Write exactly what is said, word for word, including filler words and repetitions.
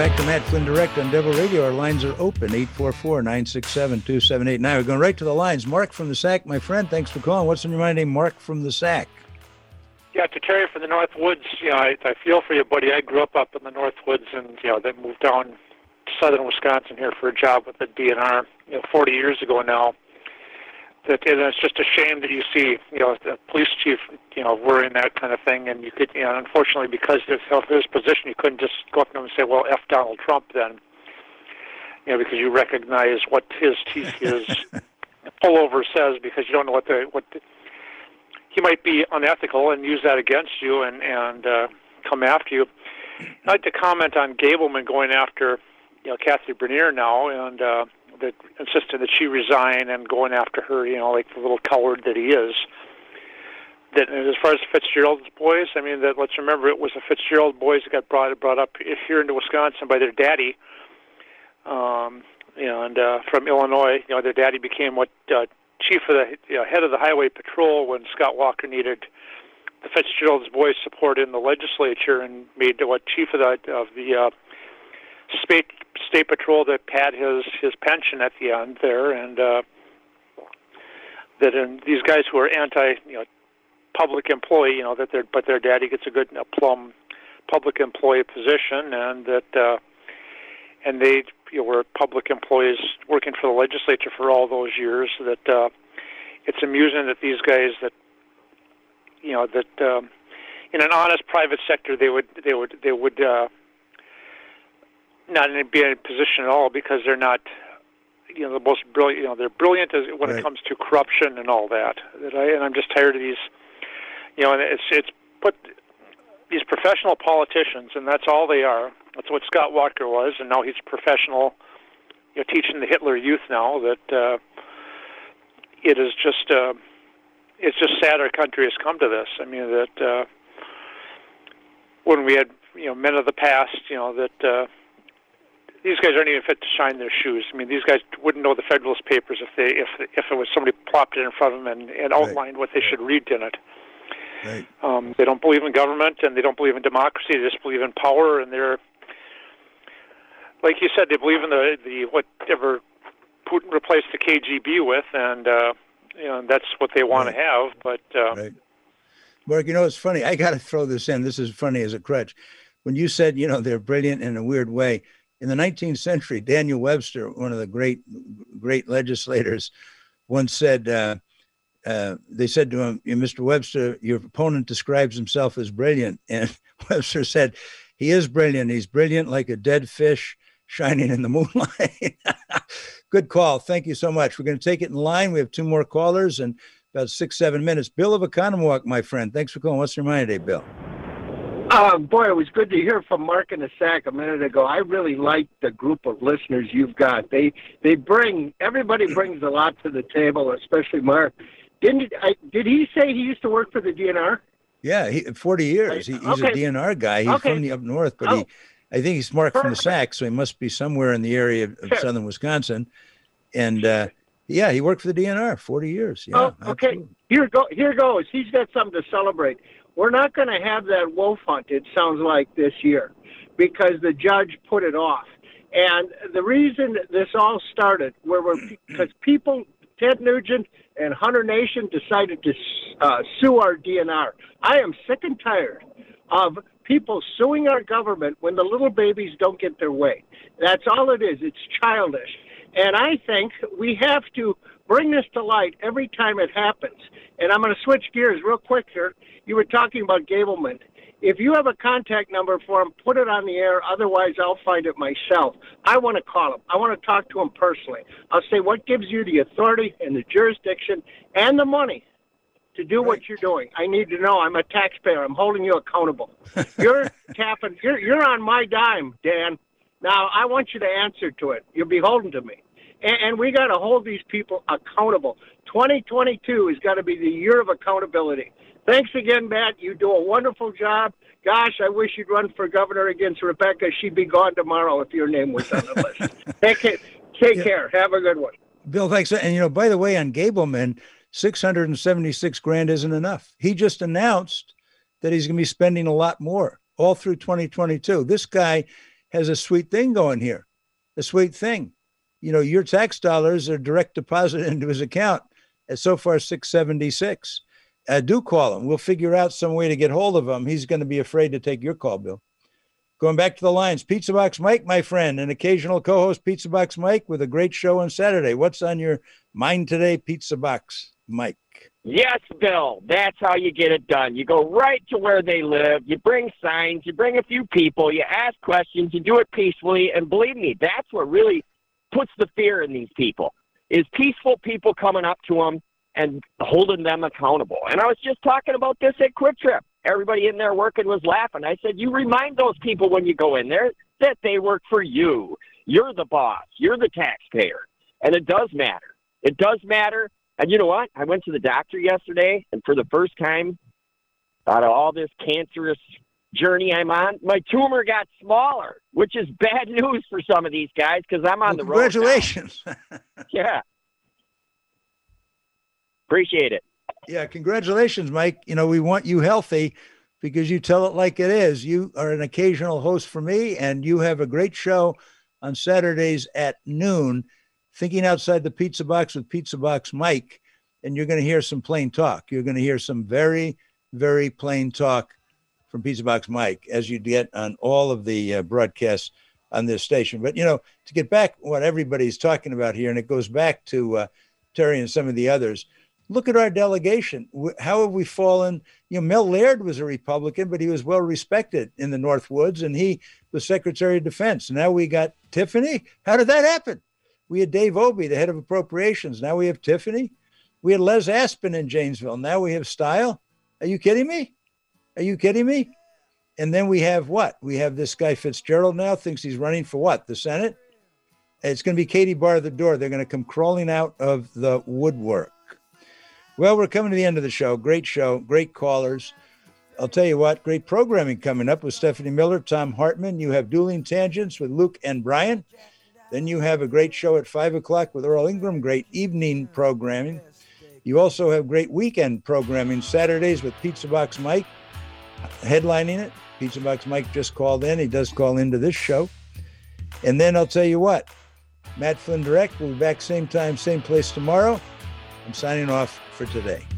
back to Matt Flynn Direct on Devil Radio. Our lines are open, eight four four, nine six seven, two seven eight nine. We're going right to the lines. Mark from the Sac, my friend, thanks for calling. What's in your mind, name? Mark from the Sac. Yeah, to Terry from the North Woods, you know, I, I feel for you, buddy. I grew up up in the North Woods and, you know, then moved down to southern Wisconsin here for a job with the D N R, you know, forty years ago now. That, and it's just a shame that you see, you know, the police chief, you know, worrying that kind of thing. And you could, you know, unfortunately, because of his position, you couldn't just go up to him and say, well, F Donald Trump then, you know, because you recognize what his, his pullover says, because you don't know what the, what the, he might be unethical and use that against you and, and uh, come after you. I'd like to comment on Gableman going after, you know, Kathy Bernier now, and, uh, that insisted that she resign and going after her, you know, like the little coward that he is. That as far as the Fitzgerald boys, I mean, that let's remember it was the Fitzgerald boys that got brought brought up here into Wisconsin by their daddy, um, you know, and uh, from Illinois. You know, their daddy became what uh, chief of the you know, head of the Highway Patrol when Scott Walker needed the Fitzgerald's boys' support in the legislature, and made what chief of the of the uh, state. State Patrol that had his his pension at the end there, and uh, that in these guys who are anti, you know, public employee, you know, that their but their daddy gets a good a plum public employee position, and that uh, and they you know, were public employees working for the legislature for all those years. That uh, it's amusing that these guys that you know that um, in an honest private sector they would they would they would. Uh, not be in a position at all because they're not, you know, the most brilliant. You know, they're brilliant as when right. it comes to corruption and all that. That I, and I'm just tired of these, you know, and it's it's put these professional politicians, and that's all they are. That's what Scott Walker was, and now he's professional, you know, teaching the Hitler Youth now. That uh, it is just, uh, it's just sad our country has come to this. I mean that uh, when we had, you know, men of the past, you know, that. Uh, These guys aren't even fit to shine their shoes. I mean, these guys wouldn't know the Federalist Papers if they if if it was somebody plopped it in front of them and, and outlined right. what they should read in it. Right. Um, they don't believe in government and they don't believe in democracy. They just believe in power, and they're like you said, they believe in the the whatever Putin replaced the K G B with, and uh, you know that's what they want right. to have. But uh, right. Mark, you know, it's funny. I got to throw this in. This is funny as a crutch. When you said, you know, they're brilliant in a weird way. In the nineteenth century, Daniel Webster, one of the great, great legislators, once said, uh, uh, they said to him, Mister Webster, your opponent describes himself as brilliant. And Webster said, he is brilliant. He's brilliant like a dead fish shining in the moonlight. Good call. Thank you so much. We're going to take it in line. We have two more callers and about six, seven minutes. Bill of Economowoc, my friend. Thanks for calling. What's your mind today, Bill? Uh, boy, it was good to hear from Mark in the Sac a minute ago. I really like the group of listeners you've got. They they bring, everybody brings a lot to the table, especially Mark. Didn't I, did he say he used to work for the D N R? Yeah, he, forty years. He, he's okay. a D N R guy. He's okay. from the up north, but oh. he, I think he's Mark Perfect. from the Sac, so he must be somewhere in the area of, of sure. southern Wisconsin. And uh, yeah, he worked for the D N R forty years. Yeah, oh, okay. Absolutely. Here go. Here goes. He's got something to celebrate. We're not going to have that wolf hunt, it sounds like, this year because the judge put it off. And the reason this all started were because people, Ted Nugent and Hunter Nation, decided to uh, sue our D N R. I am sick and tired of people suing our government when the little babies don't get their way. That's all it is. It's childish. And I think we have to bring this to light every time it happens. And I'm going to switch gears real quick here. You were talking about Gableman. If you have a contact number for him, put it on the air. Otherwise, I'll find it myself. I want to call him. I want to talk to him personally. I'll say, what gives you the authority and the jurisdiction and the money to do right. what you're doing? I need to know. I'm a taxpayer. I'm holding you accountable. You're tapping. You're, you're on my dime, Dan. Now, I want you to answer to it. You're beholden to me. And, and we got to hold these people accountable. twenty twenty-two has got to be the year of accountability. Thanks again, Matt. You do a wonderful job. Gosh, I wish you'd run for governor against Rebecca. She'd be gone tomorrow if your name was on the list. Take, care. Take yeah. care. Have a good one. Bill, thanks. And, you know, by the way, on Gableman, six hundred seventy-six grand isn't enough. He just announced that he's going to be spending a lot more all through twenty twenty-two. This guy has a sweet thing going here, a sweet thing. You know, your tax dollars are direct deposited into his account at so far six seventy-six. Uh, do call him. We'll figure out some way to get hold of him. He's going to be afraid to take your call, Bill. Going back to the lines, Pizza Box Mike, my friend, an occasional co-host, Pizza Box Mike, with a great show on Saturday. What's on your mind today, Pizza Box Mike? Yes, Bill. That's how you get it done. You go right to where they live. You bring signs. You bring a few people. You ask questions. You do it peacefully. And believe me, that's what really puts the fear in these people, is peaceful people coming up to them and holding them accountable. And I was just talking about this at Quick Trip. Everybody in there working was laughing. I said, you remind those people when you go in there that they work for you. You're the boss. You're the taxpayer. And it does matter. It does matter. And you know what? I went to the doctor yesterday, and for the first time out of all this cancerous journey I'm on, my tumor got smaller, which is bad news for some of these guys because I'm on well, the road. Congratulations. Yeah. Appreciate it. Yeah, congratulations, Mike. You know, we want you healthy because you tell it like it is. You are an occasional host for me, and you have a great show on Saturdays at noon, Thinking Outside the Pizza Box with Pizza Box Mike, and you're going to hear some plain talk. You're going to hear some very, very plain talk from Pizza Box Mike, as you get on all of the uh, broadcasts on this station. But, you know, to get back what everybody's talking about here, and it goes back to uh, Terry and some of the others, look at our delegation. How have we fallen? You know, Mel Laird was a Republican, but he was well respected in the North Woods, and he was Secretary of Defense. Now we got Tiffany. How did that happen? We had Dave Obey, the head of appropriations. Now we have Tiffany. We had Les Aspin in Janesville. Now we have Style. Are you kidding me? Are you kidding me? And then we have what? We have this guy Fitzgerald now, thinks he's running for what? The Senate? It's going to be Katie bar the door. They're going to come crawling out of the woodwork. Well, we're coming to the end of the show. Great show, great callers. I'll tell you what, great programming coming up with Stephanie Miller, Tom Hartman. You have Dueling Tangents with Luke and Brian. Then you have a great show at five o'clock with Earl Ingram, great evening programming. You also have great weekend programming, Saturdays with Pizza Box Mike, headlining it. Pizza Box Mike just called in. He does call into this show. And then I'll tell you what, Matt Flynn Direct will be back same time, same place tomorrow. I'm signing off for today.